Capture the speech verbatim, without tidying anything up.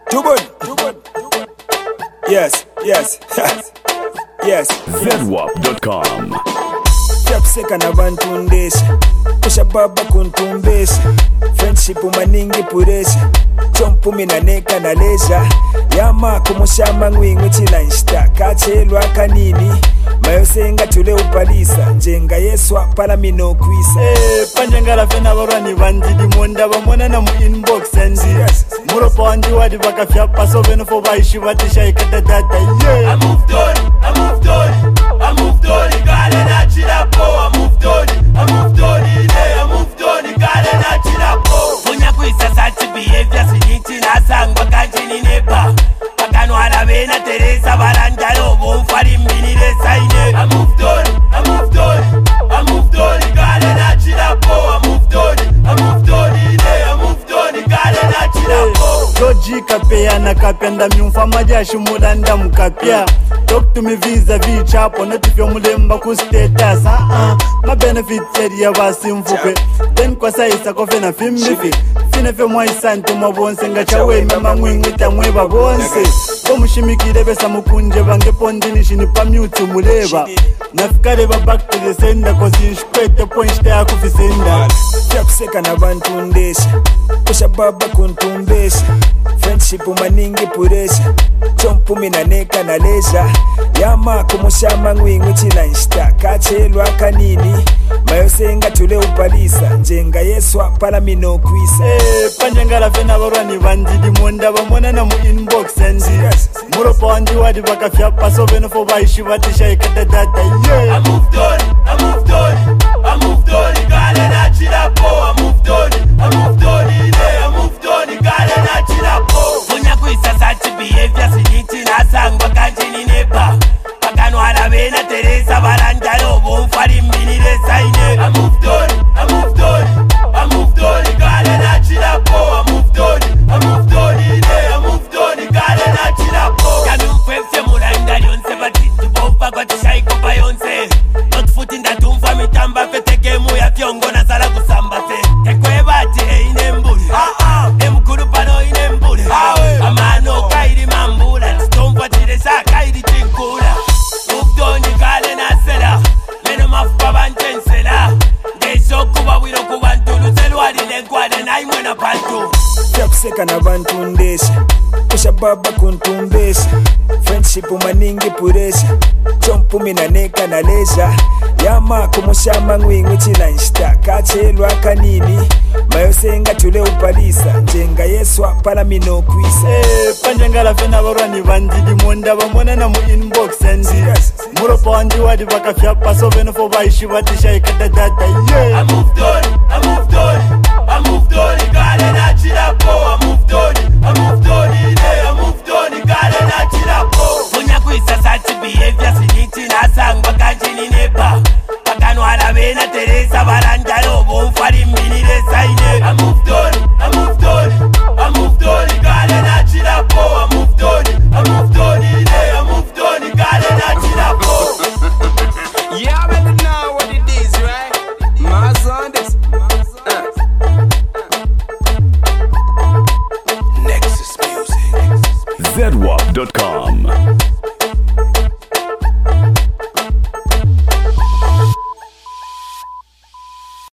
Too good. Too good. Yes, yes, yes. zedwap dot com. Chapseka na bantu ndesha kusha baba kuntumbesha friendship maningi puresha chompumi na neka na leisha yama kumushama ngwingwe chilanshita kachelwa kanini mayosenga tule upalisa njenga yeswa pala mino kwisa eh panjangala fena barwani bandidi monda bamona na mu inbox andi muropa wandi wadi bakafya paso beno fo baishi batisha ikata data yeah I moved on I moved on I moved on gale na chirapo I moved on I moved on I moved on gale na chirapo funya kuisa sachi behavior siniti na sangwa kanjini neba pakanwala bena teresa barandalo bomfari mini resaine I moved on I moved on I moved on gale na chirapo I moved on I moved on I moved on gale na chirapo Joji kapea na kapenda miumfa majashi mulanda mukapia Talk to me vis-a-vis chapo natifyo mulemba ku status ah ah ma benefits area basi mfupe then kwa saisa kofe na fimbifi fine fe mwa isanto mabonse ngachawe mema mwingi tamweba bonse komushimikire besa mukunje bange pondini shini pa mute muleba nafikare ba back to the sender cause inshkwete point ya kufisenda chapseka na bantu ndesha kusha baba kuntumbesha friendship maningi puresha chompumi na neka na leisha yama kumushama ngwingwe chilanshita kachelwa kanini mayosenga tule upalisa njenga yeswa pala mino kwisa eh panjangala fena barwani bandidi monda bamona na mu inbox andi muropa wandi wadi bakafya paso beno fo baishi batisha ikata data yeah I moved on I moved on I moved on gale na chirapo I moved on I moved on I moved on gale na chirapo funya kuisa sachi behavior siniti na sangwa kanjini neba pakanwala bena teresa barandalo bomfari mini resaine I moved on I moved on I moved on gale na chirapo I moved on I moved on I moved on gale na chirapo kanu mfefye mulanda yonse bati tubompa kwa tishaiko pa yonse not foot in that umfa mitamba fete gemu ya fyongo na sala kusamba fe tekwe bati eine mbuli emukuru pano ine mbuli amano kairi mambula stompa tiresa kairi tinkula uvdoni gale na sela meno mafupa banchensela ngeso kuba wino kubantulu selwali lengwane na imwena pantu chapseka na bantu ndesha kusha baba kuntumbesha friendship maningi puresha chompumi na neka na leisha yama kumushama ngwingwe chilanshita kachelwa kanini mayosenga tule upalisa njenga yeswa pala mino kwisa eh panjangala fena barwani bandidi monda bamona na mu inbox andi muropa wandi wadi bakafya paso beno fo baishi batisha ikata data yeah I moved on I moved on I moved